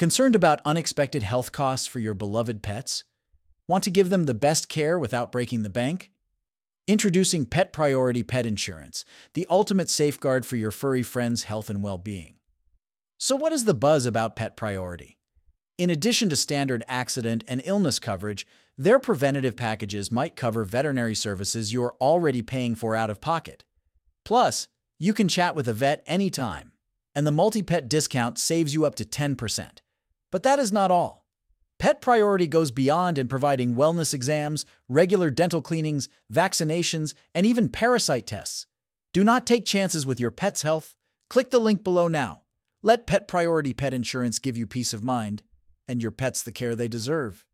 Concerned about unexpected health costs for your beloved pets? Want to give them the best care without breaking the bank? Introducing Pet Priority Pet Insurance, the ultimate safeguard for your furry friends' health and well-being. So what is the buzz about Pet Priority? In addition to standard accident and illness coverage, their preventative packages might cover veterinary services you're already paying for out of pocket. Plus, you can chat with a vet anytime, and the multi-pet discount saves you up to 10%. But that is not all. Pet Priority goes beyond in providing wellness exams, regular dental cleanings, vaccinations, and even parasite tests. Do not take chances with your pet's health. Click the link below now. Let Pet Priority Pet Insurance give you peace of mind and your pets the care they deserve.